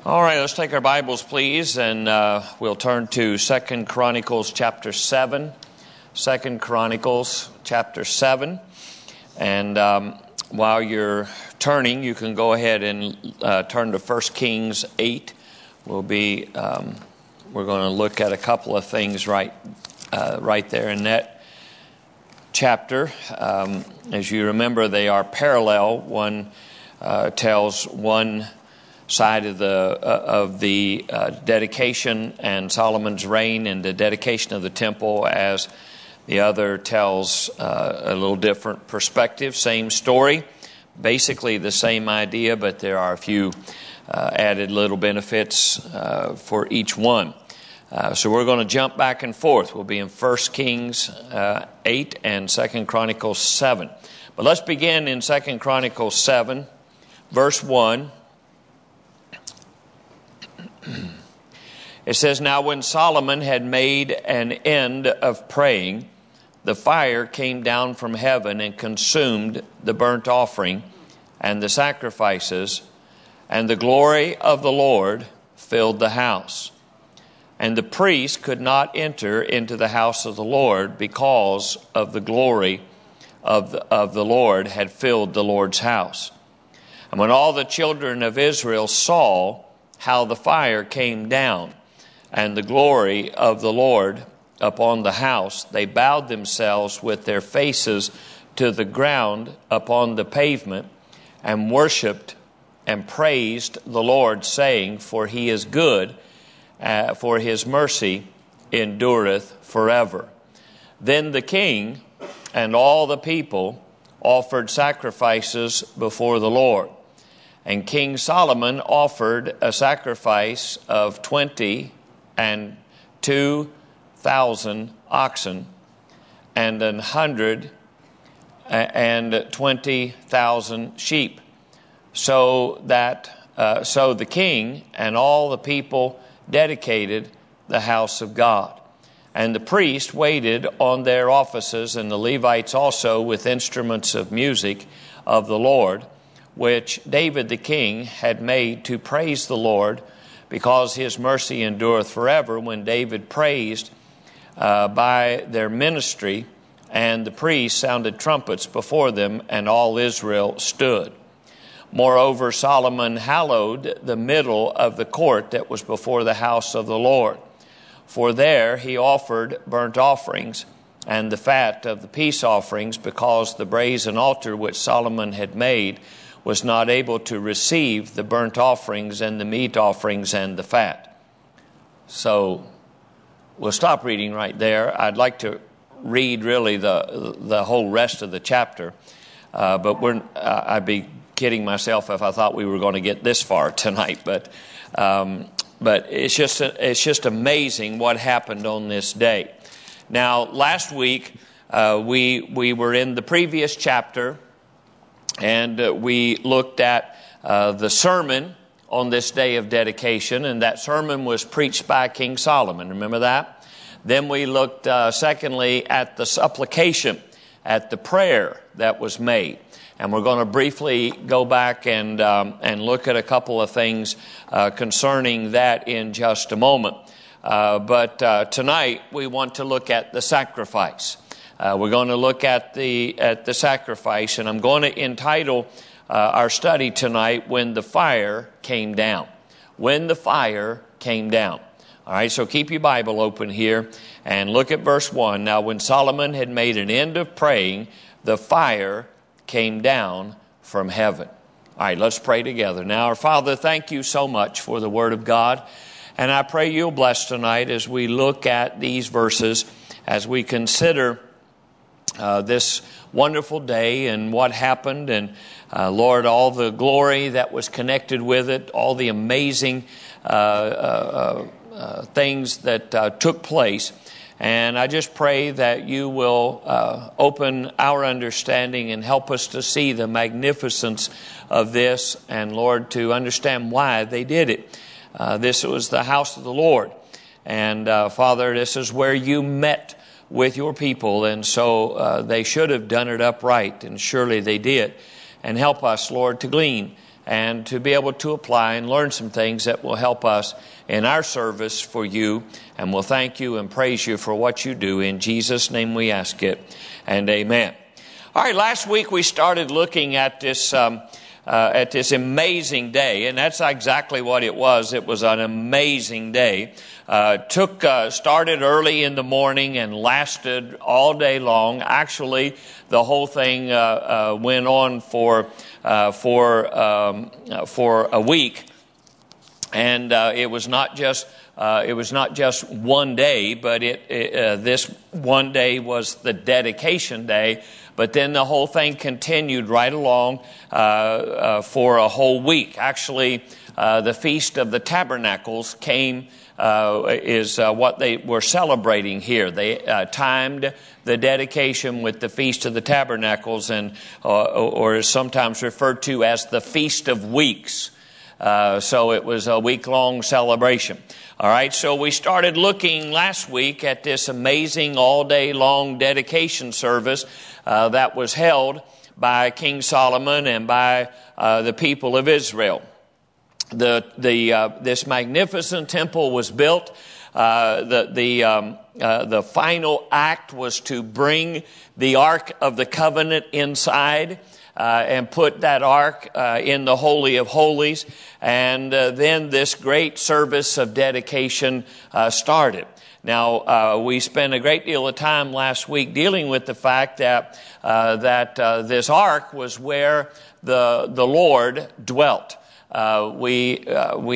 All right, let's take our Bibles, please, and we'll turn to 2 Chronicles chapter 7. 2 Chronicles chapter 7. And while you're turning, you can go ahead and turn to 1 Kings 8. We're going to look at a couple of things right there in that chapter. As you remember, they are parallel. One tells one side of the dedication and Solomon's reign and the dedication of the temple, as the other tells a little different perspective. Same story, basically the same idea, but there are a few added little benefits for each one. So we're going to jump back and forth. We'll be in 1 Kings 8 and 2 Chronicles 7. But let's begin in 2 Chronicles 7, verse 1. It says, "Now when Solomon had made an end of praying, the fire came down from heaven and consumed the burnt offering and the sacrifices, and the glory of the Lord filled the house. And the priest could not enter into the house of the Lord because of the glory of the Lord had filled the Lord's house. And when all the children of Israel saw how the fire came down and the glory of the Lord upon the house, they bowed themselves with their faces to the ground upon the pavement and worshipped and praised the Lord, saying, For he is good, for his mercy endureth forever. Then the king and all the people offered sacrifices before the Lord. And King Solomon offered a sacrifice of 22,000 oxen and 120,000 sheep. So the king and all the people dedicated the house of God. And the priests waited on their offices, and the Levites also, with instruments of music of the Lord, which David the king had made to praise the Lord, because his mercy endureth forever, when David praised by their ministry, and the priests sounded trumpets before them, and all Israel stood. Moreover, Solomon hallowed the middle of the court that was before the house of the Lord. For there he offered burnt offerings and the fat of the peace offerings, because the brazen altar which Solomon had made was not able to receive the burnt offerings and the meat offerings and the fat." So we'll stop reading right there. I'd like to read really the whole rest of the chapter, but I'd be kidding myself if I thought we were going to get this far tonight. But it's just amazing what happened on this day. Now, last week we were in the previous chapter, and we looked at the sermon on this day of dedication, and that sermon was preached by King Solomon. Remember that? Then we looked, secondly, at the supplication, at the prayer that was made. And we're going to briefly go back and look at a couple of things concerning that in just a moment. But tonight we want to look at the sacrifice. We're going to look at the sacrifice, and I'm going to entitle our study tonight, "When the Fire Came Down." When the fire came down. All right, so keep your Bible open here and look at verse 1. "Now when Solomon had made an end of praying, the fire came down from heaven." All right, let's pray together. Now, our Father, thank you so much for the Word of God. And I pray you'll bless tonight as we look at these verses, as we consider this wonderful day and what happened, and Lord, all the glory that was connected with it, all the amazing things that took place. And I just pray that you will open our understanding and help us to see the magnificence of this, and Lord, to understand why they did it. This was the house of the Lord. And Father, this is where you met with your people, and so they should have done it upright, and surely they did. And help us, Lord, to glean and to be able to apply and learn some things that will help us in our service for you. And we'll thank you and praise you for what you do. In Jesus' name we ask it, and amen. All right, last week we started looking at this amazing day, and that's exactly what it was. It was an amazing day. Started early in the morning and lasted all day long. Actually, the whole thing went on for a week, and it was not just one day, but this one day was the dedication day. But then the whole thing continued right along for a whole week. Actually, the Feast of the Tabernacles is what they were celebrating here. They timed the dedication with the Feast of the Tabernacles, or is sometimes referred to as the Feast of Weeks. So it was a week-long celebration. All right, so we started looking last week at this amazing all-day-long dedication service that was held by King Solomon and by the people of Israel. This magnificent temple was built. The final act was to bring the Ark of the Covenant inside and put that ark in the Holy of Holies. And then this great service of dedication started. Now, we spent a great deal of time last week dealing with the fact that this ark was where the Lord dwelt. We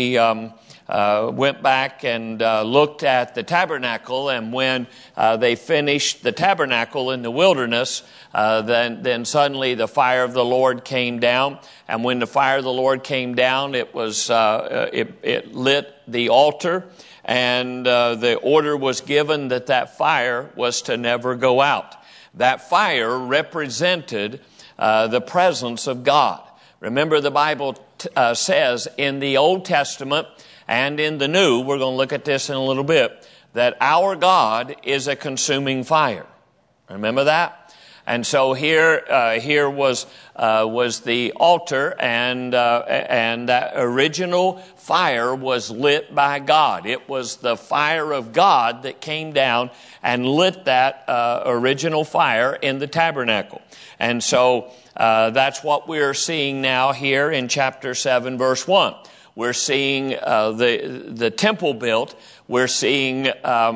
went back and looked at the tabernacle, and when they finished the tabernacle in the wilderness, then suddenly the fire of the Lord came down. And when the fire of the Lord came down, it lit the altar, and the order was given that fire was to never go out. That fire represented the presence of God. Remember, the Bible says in the Old Testament and in the New, we're going to look at this in a little bit, that our God is a consuming fire. Remember that? And so here was the altar, and that original fire was lit by God. It was the fire of God that came down and lit that original fire in the tabernacle. And so that's what we're seeing now here in chapter 7, verse 1. We're seeing the temple built. We're seeing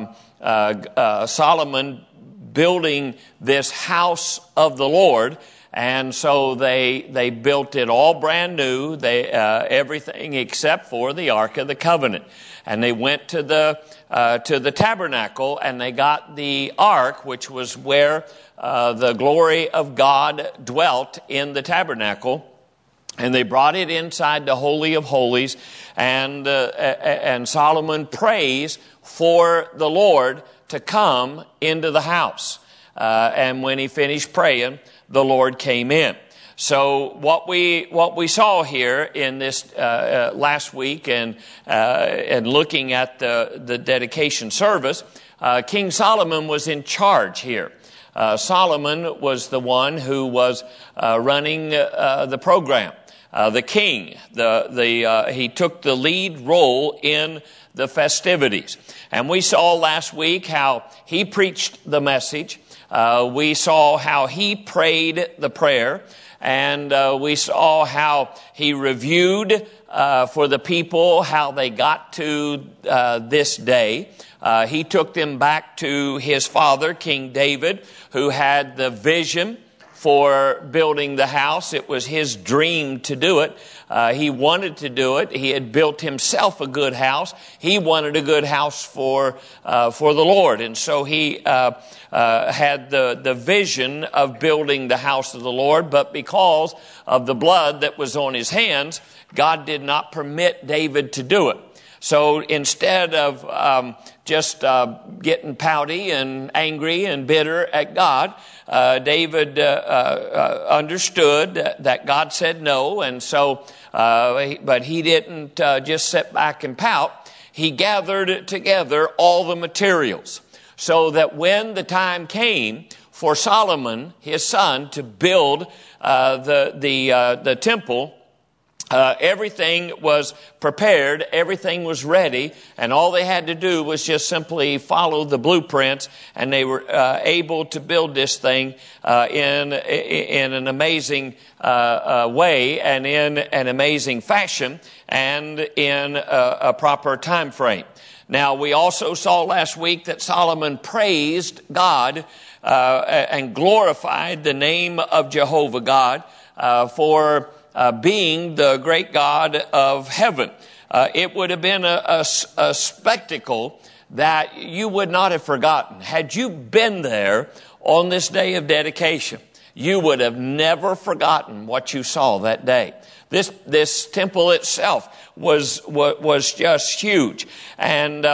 Solomon building this house of the Lord, and so they built it all brand new. Everything except for the Ark of the Covenant, and they went to the tabernacle, and they got the ark, which was where the glory of God dwelt in the tabernacle. And they brought it inside the Holy of Holies, and Solomon prays for the Lord to come into the house. And when he finished praying, the Lord came in. So what we saw here in this last week, and looking at the dedication service, King Solomon was in charge here. Solomon was the one who was running the program. The king, he took the lead role in the festivities. And we saw last week how he preached the message. We saw how he prayed the prayer. And we saw how he reviewed for the people how they got to this day. He took them back to his father, King David, who had the vision for building the house. It was his dream to do it. He wanted to do it. He had built himself a good house. He wanted a good house for the Lord. And so he had the vision of building the house of the Lord. But because of the blood that was on his hands, God did not permit David to do it. So instead of just getting pouty and angry and bitter at God, David understood that God said no, and so, but he didn't just sit back and pout. He gathered together all the materials so that when the time came for Solomon, his son, to build the temple, Everything was prepared, everything was ready, and all they had to do was just simply follow the blueprints, and they were able to build this thing in an amazing way, and in an amazing fashion, and in a proper time frame. Now, we also saw last week that Solomon praised God and glorified the name of Jehovah God for being the great God of heaven. It would have been a spectacle that you would not have forgotten. Had you been there on this day of dedication, you would have never forgotten what you saw that day. This temple itself was just huge. And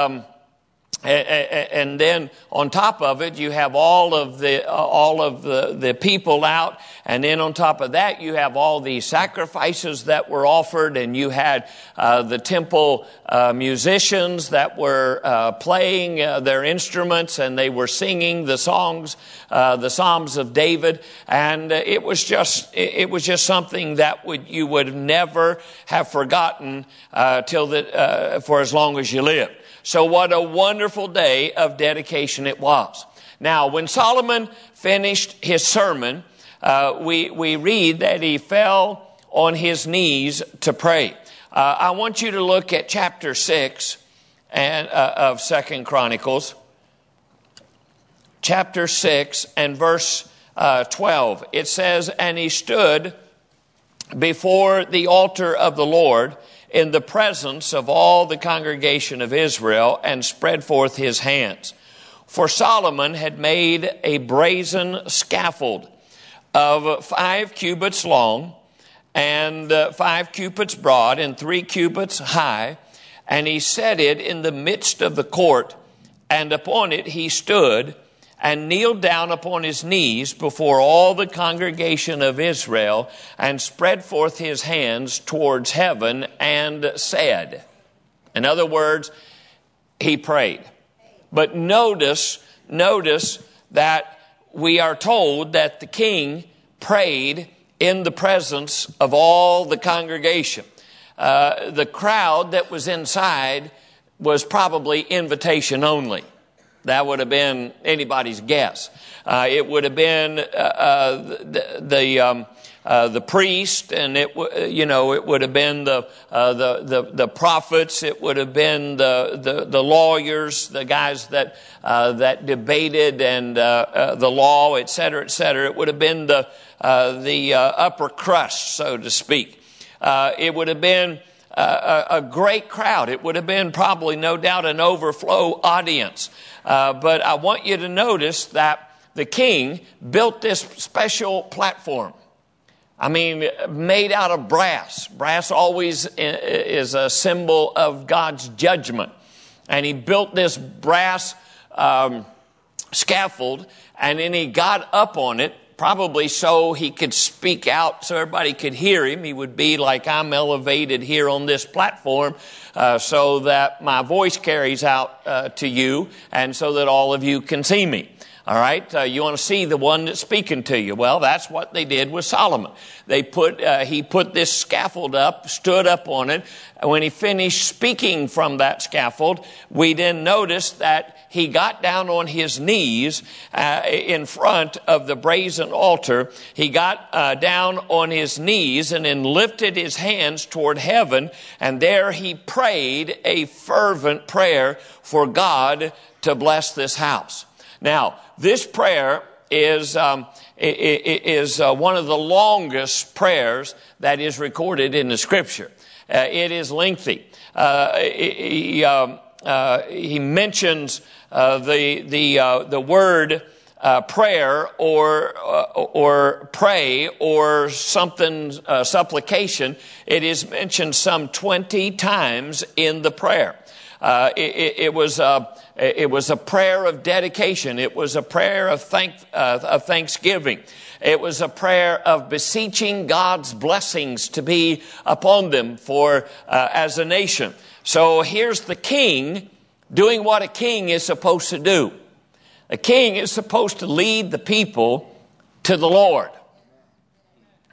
then on top of it, you have all of the people out, and then on top of that, you have all the sacrifices that were offered, and you had the temple musicians that were playing their instruments, and they were singing the songs, the Psalms of David, and it was just something that you would never have forgotten for as long as you lived. So what a wonderful day of dedication it was. Now, when Solomon finished his sermon, we read that he fell on his knees to pray. I want you to look at chapter 6 of 2 Chronicles. Chapter 6 and verse 12. It says, "And he stood before the altar of the Lord in the presence of all the congregation of Israel, and spread forth his hands. For Solomon had made a brazen scaffold of 5 cubits long, and 5 cubits broad, and 3 cubits high, and he set it in the midst of the court, and upon it he stood, and kneeled down upon his knees before all the congregation of Israel, and spread forth his hands towards heaven, and said." In other words, he prayed. But notice that we are told that the king prayed in the presence of all the congregation. The crowd that was inside was probably invitation only. That would have been anybody's guess. It would have been the priest, and it would have been the prophets. It would have been the lawyers, the guys that debated and the law, et cetera, et cetera. It would have been the upper crust, so to speak. It would have been a great crowd. It would have been probably, no doubt, an overflow audience. But I want you to notice that the king built this special platform. I mean, made out of brass. Brass always is a symbol of God's judgment. And he built this brass scaffold, and then he got up on it, probably so he could speak out, so everybody could hear him. He would be like I'm elevated here on this platform, so that my voice carries out to you, and so that all of you can see me. All right, you want to see the one that's speaking to you. Well, that's what they did with Solomon. He put this scaffold up, stood up on it. When he finished speaking from that scaffold, we then noticed that he got down on his knees in front of the brazen altar. He got down on his knees and then lifted his hands toward heaven, and there he prayed a fervent prayer for God to bless this house. Now, this prayer is one of the longest prayers that is recorded in the Scripture. It is lengthy. He mentions the word prayer or pray or something supplication. It is mentioned some 20 times in the prayer. It was a prayer of dedication. It was a prayer of thanksgiving. It was a prayer of beseeching God's blessings to be upon them for as a nation. So here's the king doing what a king is supposed to do. A king is supposed to lead the people to the Lord.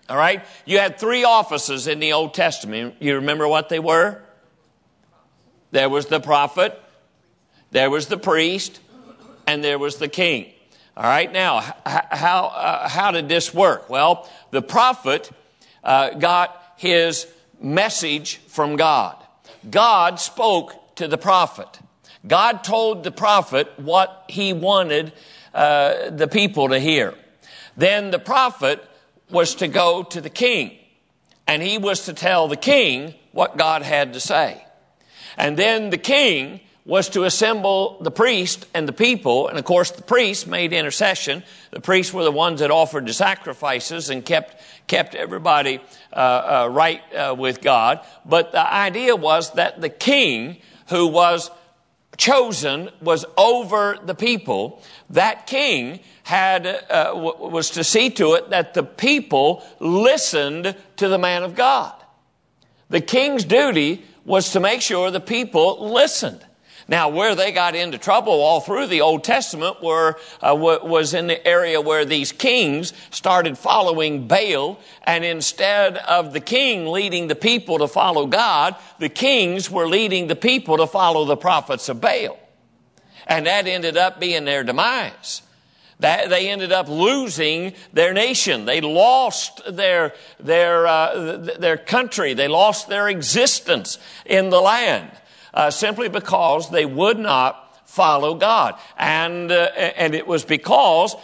All right? You had three offices in the Old Testament. You remember what they were? There was the prophet, there was the priest, and there was the king. All right, now, how did this work? Well, the prophet got his message from God. God spoke to the prophet. God told the prophet what he wanted the people to hear. Then the prophet was to go to the king, and he was to tell the king what God had to say. And then the king was to assemble the priest and the people. And of course, the priests made intercession. The priests were the ones that offered the sacrifices and kept everybody right with God. But the idea was that the king who was chosen was over the people. That king was to see to it that the people listened to the man of God. The king's duty was to make sure the people listened. Now, where they got into trouble all through the Old Testament was in the area where these kings started following Baal, and instead of the king leading the people to follow God, the kings were leading the people to follow the prophets of Baal. And that ended up being their demise. They ended up losing their nation. They lost their country. They lost their existence in the land. Simply because they would not follow God, and it was because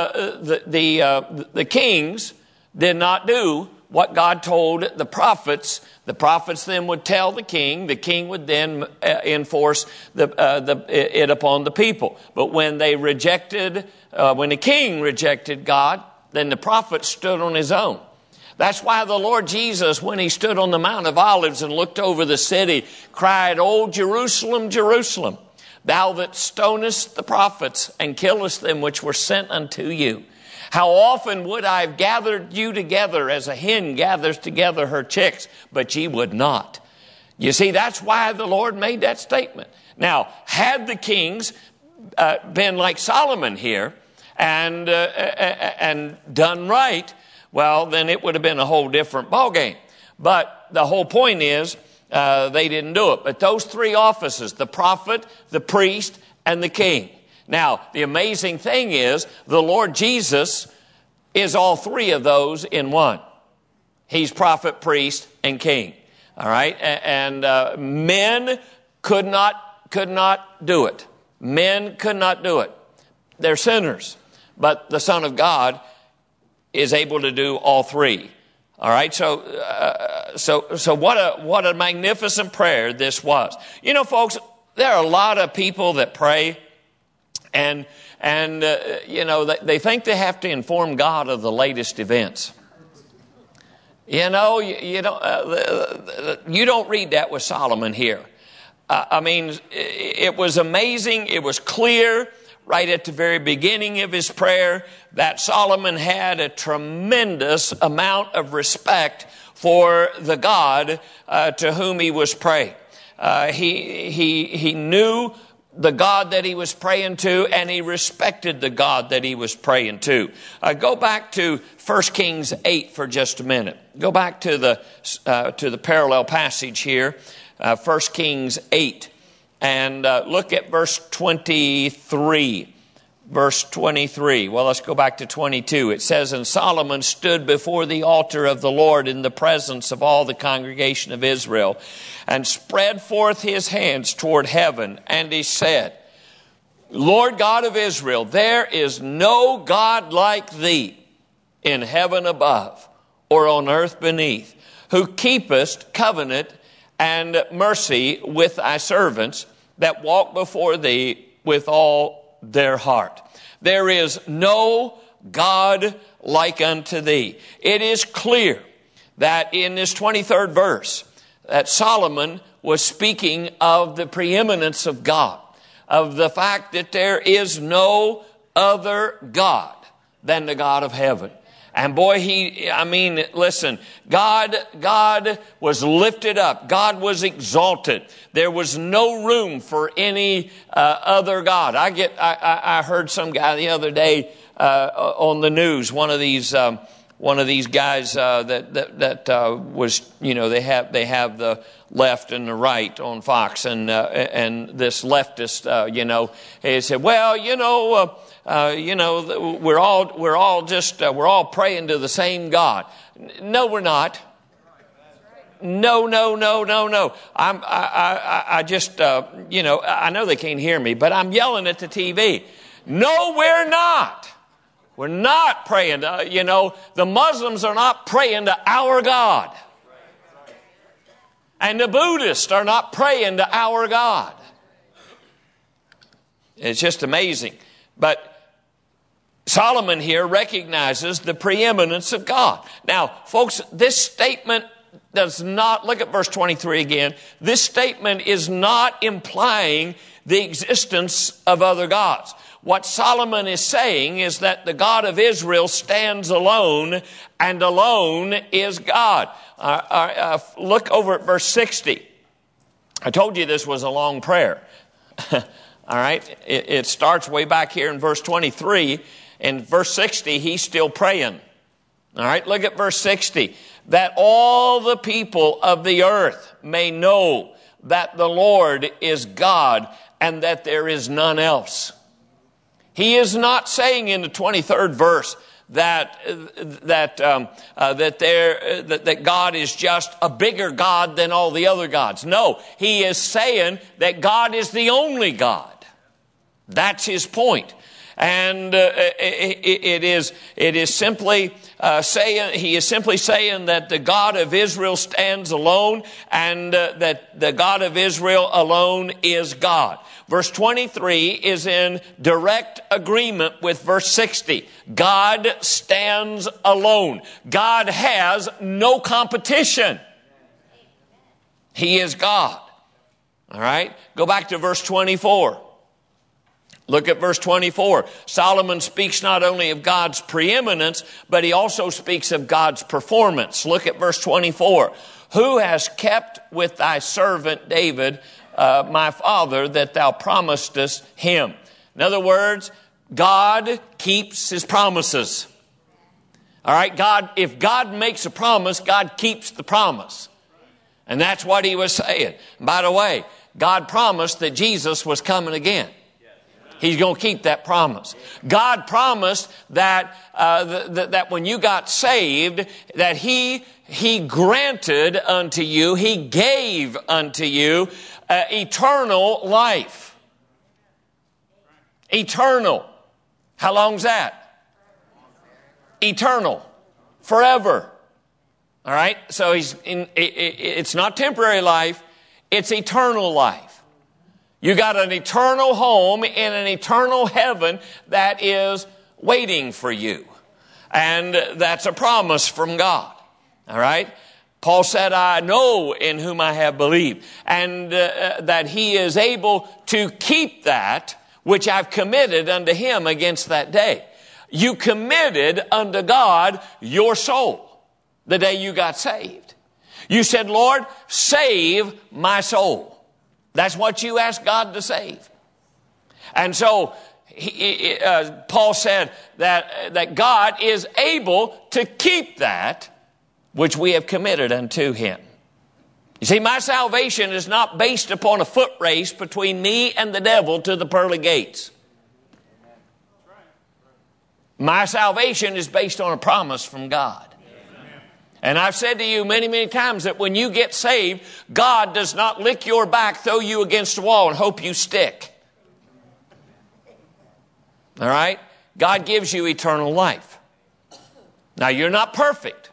the kings did not do what God told the prophets. The prophets then would tell the king. The king would then enforce it upon the people. But when they when the king rejected God, then the prophet stood on his own. That's why the Lord Jesus, when he stood on the Mount of Olives and looked over the city, cried, "O Jerusalem, Jerusalem, thou that stonest the prophets and killest them which were sent unto you. How often would I have gathered you together as a hen gathers together her chicks, but ye would not." You see, that's why the Lord made that statement. Now, had the kings been like Solomon here and done right, well, then it would have been a whole different ballgame. But the whole point is they didn't do it. But those three offices, the prophet, the priest, and the king. Now, the amazing thing is the Lord Jesus is all three of those in one. He's prophet, priest, and king. All right? And men could not do it. Men could not do it. They're sinners. But the Son of God is able to do all three. All right, so what a magnificent prayer this was. You know, folks, there are a lot of people that pray, and you know, they think they have to inform God of the latest events. You know, you don't read that with Solomon here. I mean, it was amazing. It was clear right at the very beginning of his prayer that Solomon had a tremendous amount of respect for the God to whom he was praying. He knew the God that he was praying to, and he respected the God that he was praying to. Go back to 1 Kings 8 for just a minute. Go back to the parallel passage here, 1 Kings 8. And look at verse 23. Verse 23. Well, let's go back to 22. It says, "And Solomon stood before the altar of the Lord in the presence of all the congregation of Israel, and spread forth his hands toward heaven. And he said, Lord God of Israel, there is no God like thee in heaven above or on earth beneath, who keepest covenant and mercy with thy servants that walk before thee with all their heart. There is no God like unto thee." It is clear that in this 23rd verse that Solomon was speaking of the preeminence of God, of the fact that there is no other God than the God of heaven. And boy, listen, God was lifted up. God was exalted. There was no room for any other God. I heard some guy the other day on the news, one of these one of these guys that was, they have the left and the right on Fox, and this leftist, he said, well, we're all praying to the same God. No, we're not. No. I know they can't hear me, but I'm yelling at the TV. No, we're not. We're not praying to, the Muslims are not praying to our God. And the Buddhists are not praying to our God. It's just amazing. But Solomon here recognizes the preeminence of God. Now, folks, this statement does not, look at verse 23 again. This statement is not implying the existence of other gods. What Solomon is saying is that the God of Israel stands alone, and alone is God. Look over at verse 60. I told you this was a long prayer. All right? It starts way back here in verse 23. In verse 60, he's still praying. All right? Look at verse 60. That all the people of the earth may know that the Lord is God and that there is none else. He is not saying in the 23rd verse that God is just a bigger God than all the other gods. No, he is saying that God is the only God. That's his point. And it is simply saying, he is simply saying that the God of Israel stands alone, and that the God of Israel alone is God. Verse 23 is in direct agreement with verse 60. God stands alone. God has no competition. He is God. All right? Go back to verse 24. Look at verse 24. Solomon speaks not only of God's preeminence, but he also speaks of God's performance. Look at verse 24. Who has kept with thy servant David, my father, that thou promisedst him? In other words, God keeps his promises. All right, if God makes a promise, God keeps the promise. And that's what he was saying. By the way, God promised that Jesus was coming again. He's going to keep that promise. God promised that that when you got saved, that He granted unto you, He gave unto you eternal life. Eternal. How long's that? Eternal. Forever. All right? So it's not temporary life. It's eternal life. You got an eternal home in an eternal heaven that is waiting for you. And that's a promise from God. All right? Paul said, I know in whom I have believed. And that he is able to keep that which I've committed unto him against that day. You committed unto God your soul the day you got saved. You said, Lord, save my soul. That's what you asked God to save. And so Paul said that God is able to keep that which we have committed unto him. You see, my salvation is not based upon a foot race between me and the devil to the pearly gates. My salvation is based on a promise from God. And I've said to you many, many times that when you get saved, God does not lick your back, throw you against the wall, and hope you stick. All right? God gives you eternal life. Now, you're not perfect.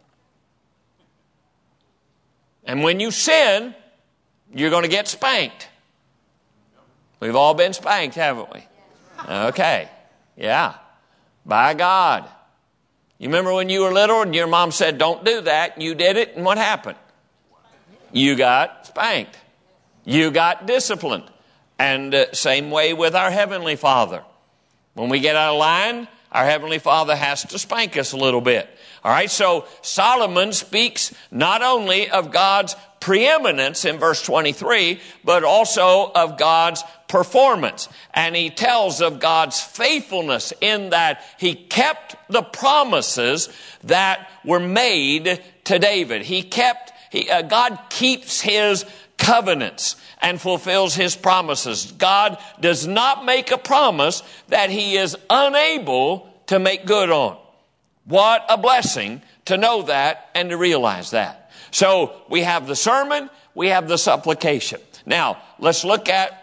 And when you sin, you're going to get spanked. We've all been spanked, haven't we? Okay. Yeah. By God. You remember when you were little and your mom said, don't do that, and you did it, and what happened? You got spanked. You got disciplined. And same way with our Heavenly Father. When we get out of line, our Heavenly Father has to spank us a little bit. All right, so Solomon speaks not only of God's preeminence in verse 23, but also of God's performance. And he tells of God's faithfulness in that he kept the promises that were made to David. God keeps his covenants and fulfills his promises. God does not make a promise that he is unable to make good on. What a blessing to know that and to realize that. So we have the sermon, we have the supplication. Now, let's look at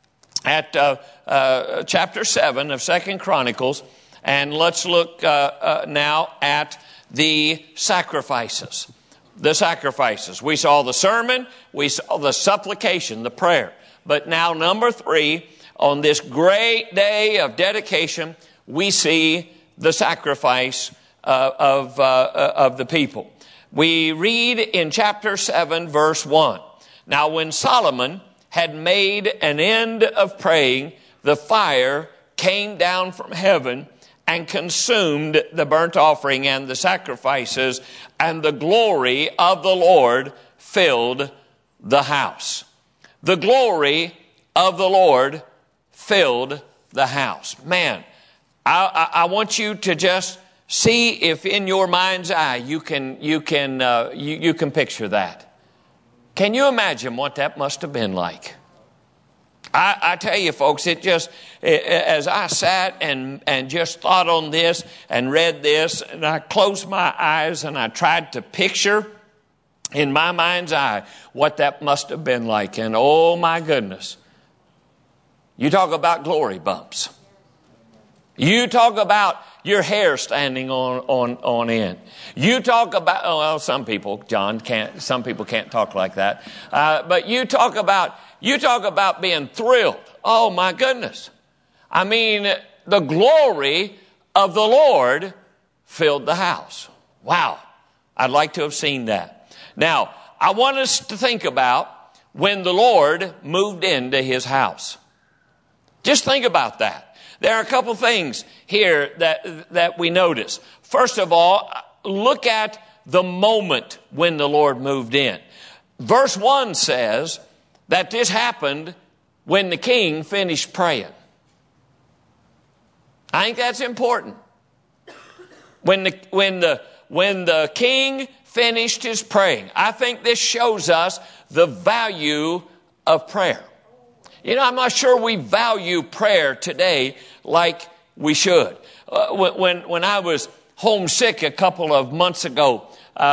chapter 7 of 2 Chronicles, and let's look now at the sacrifices. The sacrifices. We saw the sermon, we saw the supplication, the prayer. But now, number 3, on this great day of dedication, we see the sacrifice of the people. We read in chapter 7, verse 1. Now, when Solomon had made an end of praying, the fire came down from heaven and consumed the burnt offering and the sacrifices, and the glory of the Lord filled the house. The glory of the Lord filled the house. Man, I want you to just see if in your mind's eye you can picture that. Can you imagine what that must have been like? I tell you, folks, as I sat and just thought on this and read this, and I closed my eyes and I tried to picture in my mind's eye what that must have been like. And oh my goodness, you talk about glory bumps. You talk about your hair standing on end. You talk about, some people can't talk like that. But you talk about being thrilled. Oh my goodness. I mean, the glory of the Lord filled the house. Wow. I'd like to have seen that. Now, I want us to think about when the Lord moved into his house. Just think about that. There are a couple things here that we notice. First of all, look at the moment when the Lord moved in. Verse 1 says that this happened when the king finished praying. I think that's important. When the king finished his praying, I think this shows us the value of prayer. You know, I'm not sure we value prayer today like we should. When I was homesick a couple of months ago,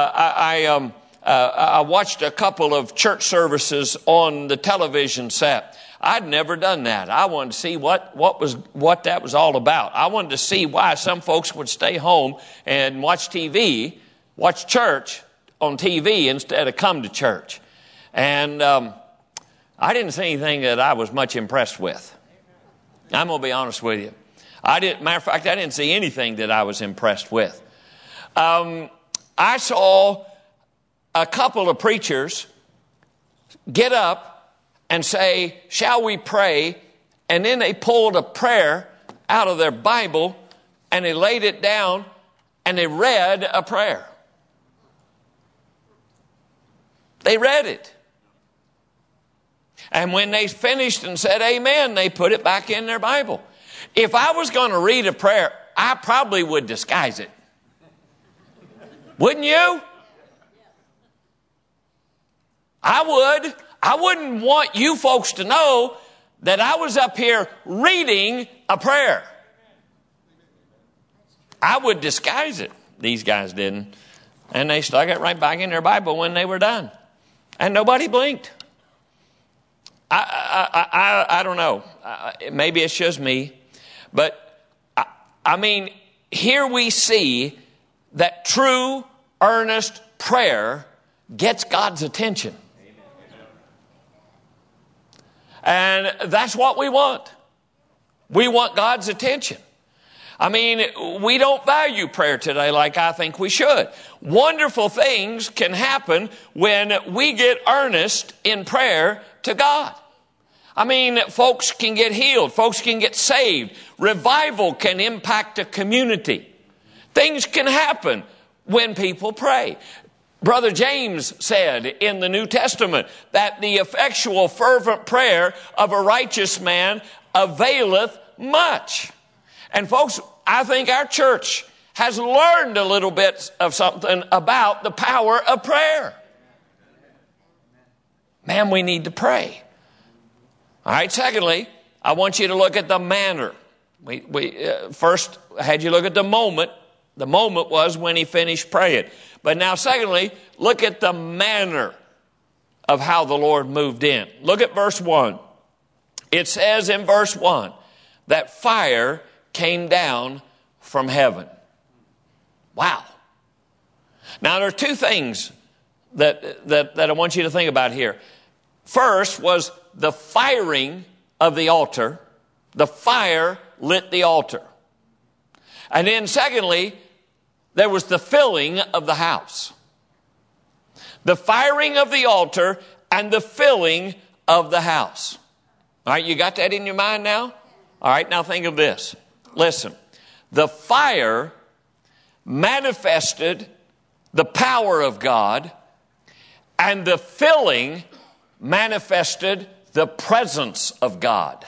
I watched a couple of church services on the television set. I'd never done that. I wanted to see what that was all about. I wanted to see why some folks would stay home and watch church on TV instead of come to church. And I didn't see anything that I was much impressed with. I'm going to be honest with you. Matter of fact, I didn't see anything that I was impressed with. I saw a couple of preachers get up and say, "Shall we pray?" And then they pulled a prayer out of their Bible and they laid it down and they read a prayer. They read it. And when they finished and said amen, they put it back in their Bible. If I was going to read a prayer, I probably would disguise it. Wouldn't you? I would. I wouldn't want you folks to know that I was up here reading a prayer. I would disguise it. These guys didn't. And they stuck it right back in their Bible when they were done. And nobody blinked. I don't know. Maybe it's just me. But, I mean, here we see that true, earnest prayer gets God's attention. And that's what we want. We want God's attention. I mean, we don't value prayer today like I think we should. Wonderful things can happen when we get earnest in prayer to God. I mean, folks can get healed. Folks can get saved. Revival can impact a community. Things can happen when people pray. Brother James said in the New Testament that the effectual fervent prayer of a righteous man availeth much. And folks, I think our church has learned a little bit of something about the power of prayer. Man, we need to pray. All right, secondly, I want you to look at the manner. We first had you look at the moment. The moment was when he finished praying. But now, secondly, look at the manner of how the Lord moved in. Look at verse 1. It says in verse 1 that fire came down from heaven. Wow. Now, there are two things that I want you to think about here. First was the firing of the altar. The fire lit the altar. And then secondly, there was the filling of the house. The firing of the altar and the filling of the house. All right, you got that in your mind now? All right, now think of this. Listen, the fire manifested the power of God, and the filling manifested the presence of God.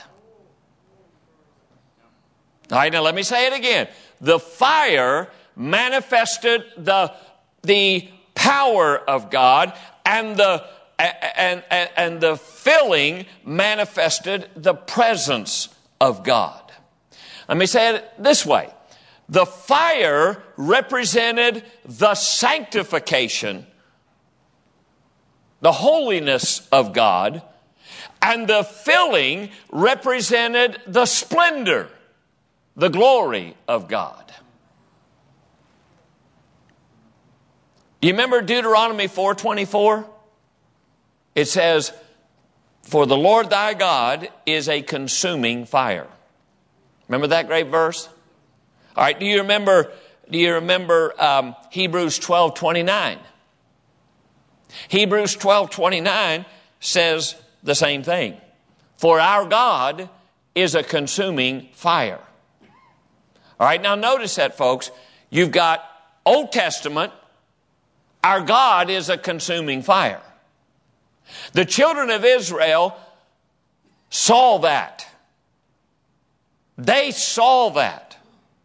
All right, now let me say it again. The fire manifested the power of God, and the filling manifested the presence of God. Let me say it this way. The fire represented the sanctification, the holiness of God, and the filling represented the splendor, the glory of God. You remember Deuteronomy 4:24? It says, "For the Lord thy God is a consuming fire." Remember that great verse? All right, do you remember Hebrews 12:29? Hebrews 12:29 says the same thing. For our God is a consuming fire. All right, now notice that, folks. You've got Old Testament. Our God is a consuming fire. The children of Israel saw that. They saw that.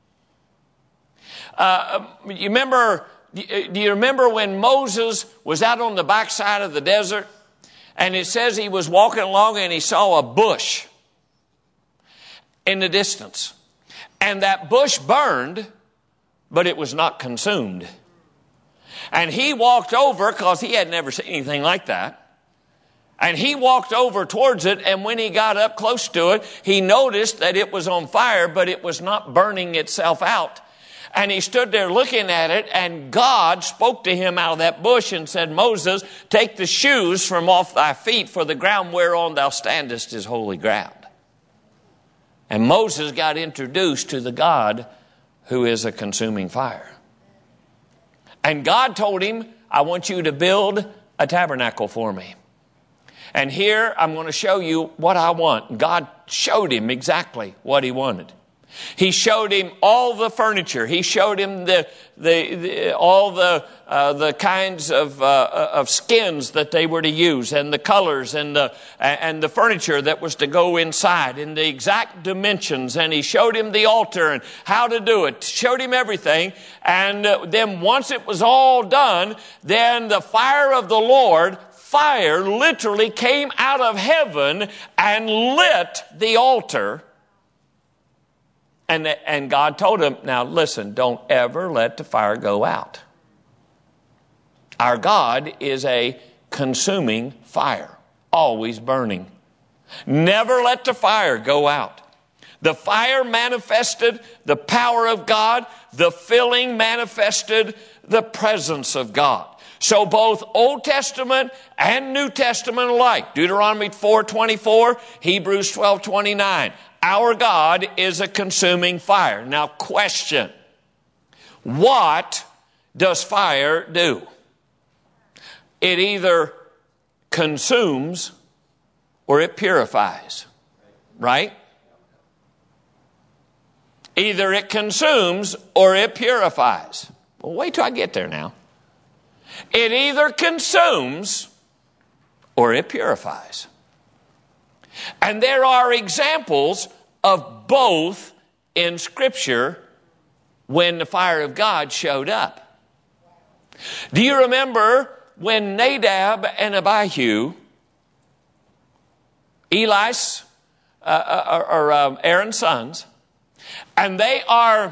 Do you remember when Moses was out on the backside of the desert? And it says he was walking along and he saw a bush in the distance. And that bush burned, but it was not consumed. And he walked over, because he had never seen anything like that. And he walked over towards it, and when he got up close to it, he noticed that it was on fire, but it was not burning itself out. And he stood there looking at it, and God spoke to him out of that bush and said, "Moses, take the shoes from off thy feet, for the ground whereon thou standest is holy ground." And Moses got introduced to the God who is a consuming fire. And God told him, "I want you to build a tabernacle for me. And here I'm going to show you what I want." God showed him exactly what he wanted. He showed him all the furniture. He showed him all the kinds of skins that they were to use, and the colors, and the furniture that was to go inside, and the exact dimensions. And he showed him the altar and how to do it. Showed him everything. And then once it was all done, then the fire of the Lord, fire literally came out of heaven and lit the altar. And God told him, "Now listen, don't ever let the fire go out." Our God is a consuming fire, always burning. Never let the fire go out. The fire manifested the power of God. The filling manifested the presence of God. So both Old Testament and New Testament alike, Deuteronomy 4:24, Hebrews 12:29, our God is a consuming fire. Now question, what does fire do? It either consumes or it purifies, right? Either it consumes or it purifies. Well, wait till I get there now. It either consumes or it purifies. And there are examples of both in Scripture when the fire of God showed up. Do you remember when Nadab and Abihu, Eli's Aaron's sons, and they are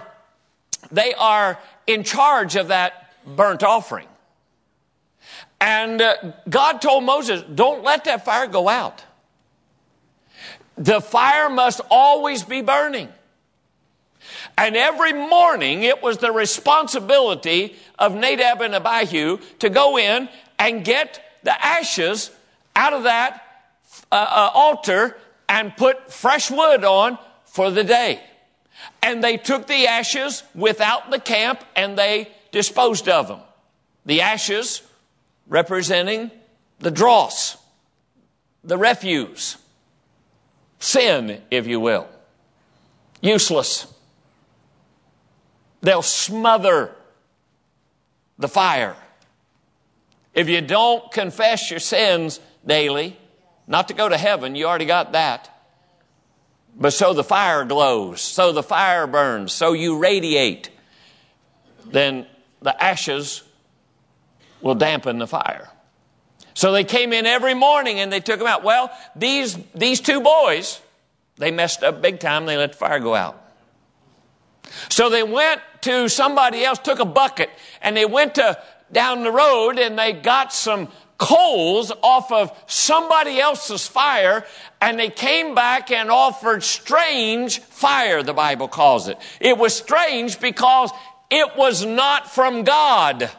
in charge of that burnt offering. And God told Moses, don't let that fire go out. The fire must always be burning. And every morning it was the responsibility of Nadab and Abihu to go in and get the ashes out of that altar and put fresh wood on for the day. And they took the ashes without the camp and they disposed of them. The ashes representing the dross, the refuse, sin, if you will. Useless. They'll smother the fire. If you don't confess your sins daily, not to go to heaven, you already got that. But so the fire glows, so the fire burns, so you radiate, then the ashes will dampen the fire. So they came in every morning and they took them out. Well, these two boys, they messed up big time. They let the fire go out. So they went to somebody else, took a bucket, and they went down the road and they got some coals off of somebody else's fire, and they came back and offered strange fire, the Bible calls it. It was strange because it was not from God.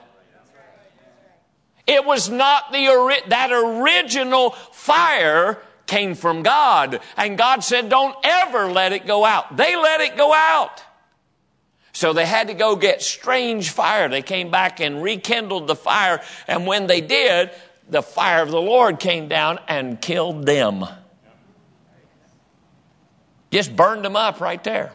It was not that original fire came from God. And God said, don't ever let it go out. They let it go out. So they had to go get strange fire. They came back and rekindled the fire. And when they did, the fire of the Lord came down and killed them. Just burned them up right there.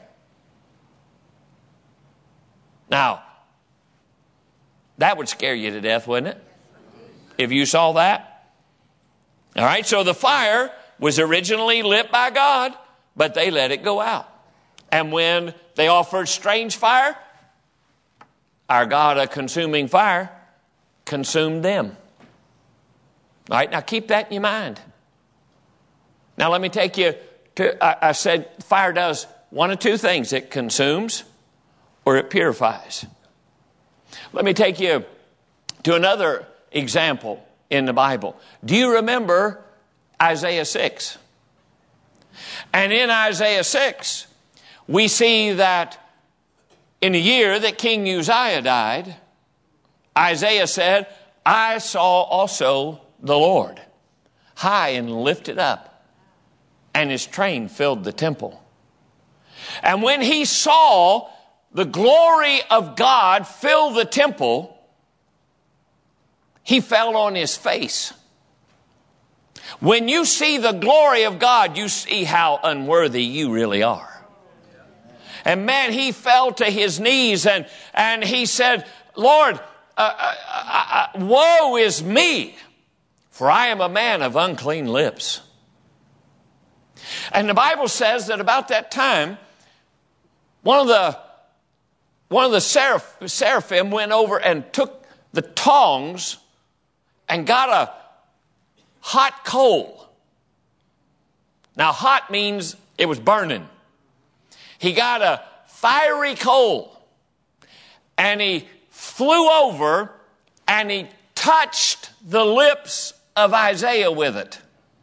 Now, that would scare you to death, wouldn't it? If you saw that. All right, so the fire was originally lit by God, but they let it go out. And when they offered strange fire, our God, a consuming fire, consumed them. All right, now keep that in your mind. Now let me take you to, I said fire does one of two things. It consumes or it purifies. Let me take you to another example in the Bible. Do you remember Isaiah 6? And in Isaiah 6, we see that in the year that King Uzziah died, Isaiah said, I saw also the Lord high and lifted up, and his train filled the temple. And when he saw the glory of God fill the temple, he fell on his face. When you see the glory of God, you see how unworthy you really are. And man, he fell to his knees and he said, Lord, woe is me, for I am a man of unclean lips. And the Bible says that about that time, one of the seraphim went over and took the tongs and got a hot coal. Now, hot means it was burning. He got a fiery coal, and he flew over, and he touched the lips of Isaiah with it.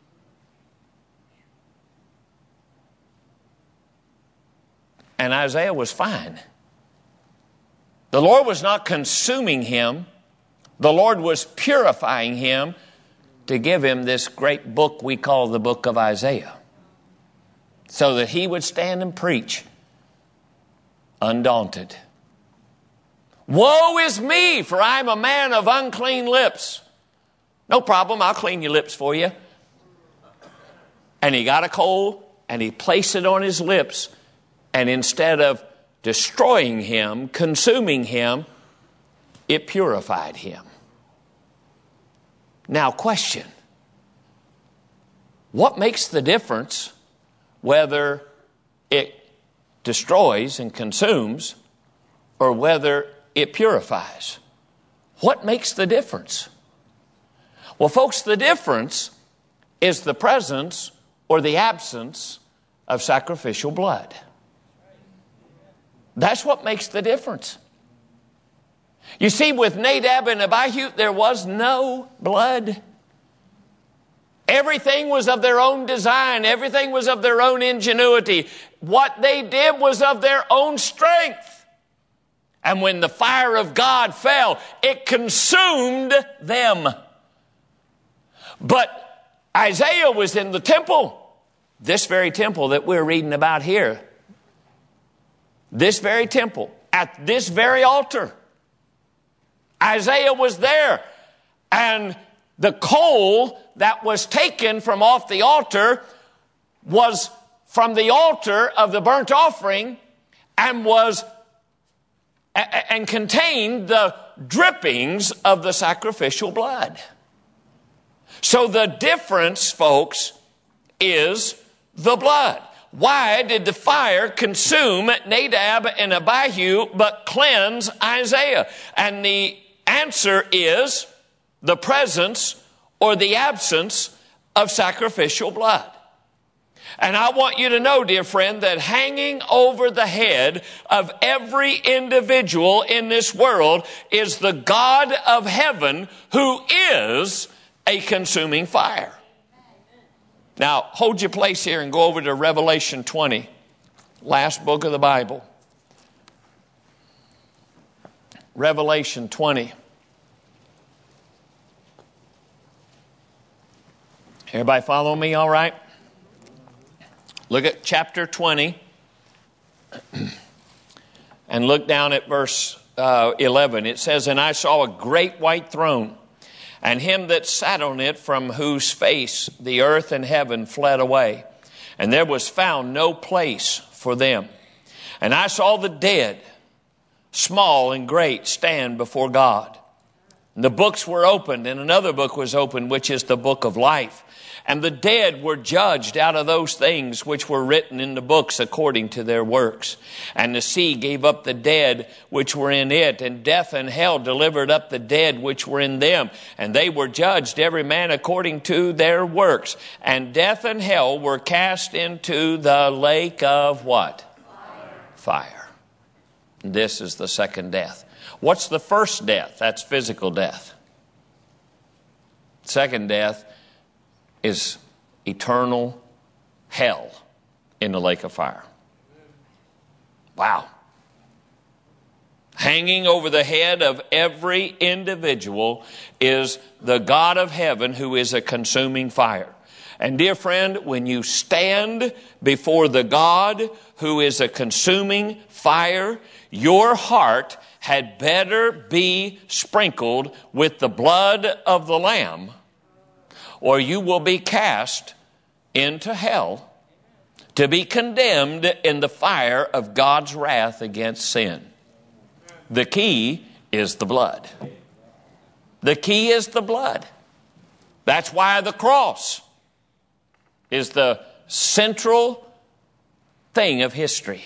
And Isaiah was fine. The Lord was not consuming him. The Lord was purifying him to give him this great book we call the book of Isaiah, so that he would stand and preach undaunted. Woe is me, for I am a man of unclean lips. No problem, I'll clean your lips for you. And he got a coal and he placed it on his lips, and instead of destroying him, consuming him, it purified him. Now, question. What makes the difference whether it destroys and consumes or whether it purifies? What makes the difference? Well, folks, the difference is the presence or the absence of sacrificial blood. That's what makes the difference. You see, with Nadab and Abihu, there was no blood. Everything was of their own design. Everything was of their own ingenuity. What they did was of their own strength. And when the fire of God fell, it consumed them. But Isaiah was in the temple, this very temple that we're reading about here. This very temple, at this very altar. Isaiah was there, and the coal that was taken from off the altar was from the altar of the burnt offering and contained the drippings of the sacrificial blood. So the difference, folks, is the blood. Why did the fire consume Nadab and Abihu but cleanse Isaiah? And the answer is the presence or the absence of sacrificial blood. And I want you to know, dear friend, that hanging over the head of every individual in this world is the God of heaven, who is a consuming fire. Now, hold your place here and go over to Revelation 20, last book of the Bible. Revelation 20. Everybody follow me all right? Look at chapter 20 and look down at verse 11. It says, "And I saw a great white throne, and him that sat on it, from whose face the earth and heaven fled away. And there was found no place for them. And I saw the dead, small and great, stand before God. And the books were opened, and another book was opened, which is the book of life. And the dead were judged out of those things which were written in the books according to their works. And the sea gave up the dead which were in it, and death and hell delivered up the dead which were in them. And they were judged every man according to their works. And death and hell were cast into the lake of" what? Fire. This is the second death. What's the first death? That's physical death. Second death is eternal hell in the lake of fire. Wow. Hanging over the head of every individual is the God of heaven, who is a consuming fire. And dear friend, when you stand before the God who is a consuming fire, your heart had better be sprinkled with the blood of the Lamb, or you will be cast into hell to be condemned in the fire of God's wrath against sin. The key is the blood. The key is the blood. That's why the cross is the central thing of history.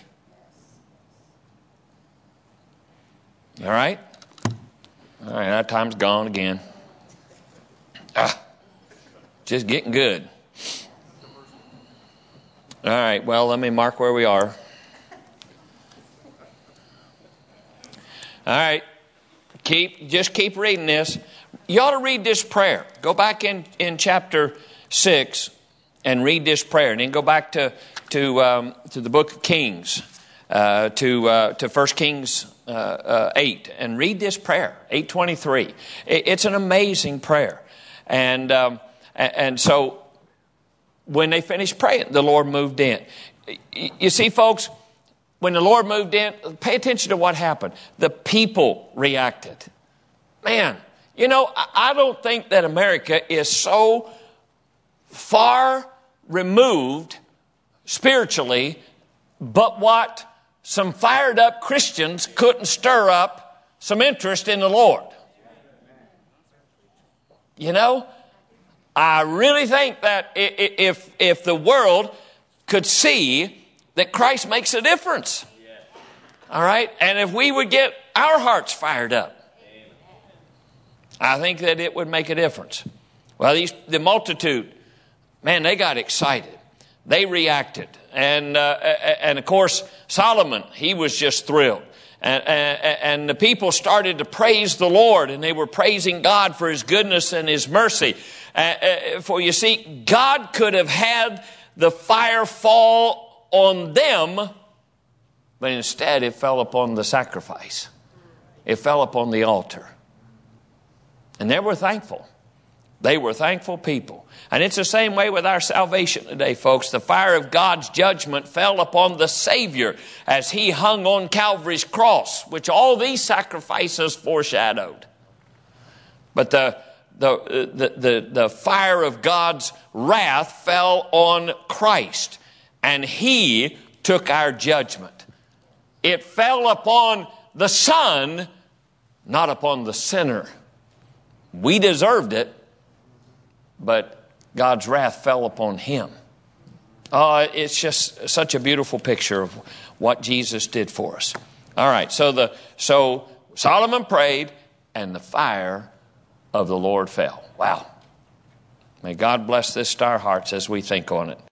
All right? All right, our time's gone again. Just getting good. All right, well, let me mark where we are. All right, just keep reading this. You ought to read this prayer. Go back in chapter 6 and read this prayer, and then go back to the book of Kings, to 1 Kings 8, and read this prayer, 8:23. It's an amazing prayer, and so when they finished praying, the Lord moved in. You see, folks, when the Lord moved in, pay attention to what happened. The people reacted. Man, you know, I don't think that America is so far removed spiritually, but what some fired up Christians couldn't stir up some interest in the Lord. You know, I really think that if the world could see that Christ makes a difference, all right, and if we would get our hearts fired up, I think that it would make a difference. Well, the multitude, man, they got excited. They reacted. And of course, Solomon, he was just thrilled. And the people started to praise the Lord, and they were praising God for His goodness and His mercy. For you see, God could have had the fire fall on them, but instead it fell upon the sacrifice. It fell upon the altar. And they were thankful. They were thankful people. And it's the same way with our salvation today, folks. The fire of God's judgment fell upon the Savior as He hung on Calvary's cross, which all these sacrifices foreshadowed. But the fire of God's wrath fell on Christ, and He took our judgment. It fell upon the Son, not upon the sinner. We deserved it, but God's wrath fell upon Him. It's just such a beautiful picture of what Jesus did for us. All right, so Solomon prayed, and the fire of the Lord fell. Wow. May God bless this to our hearts as we think on it.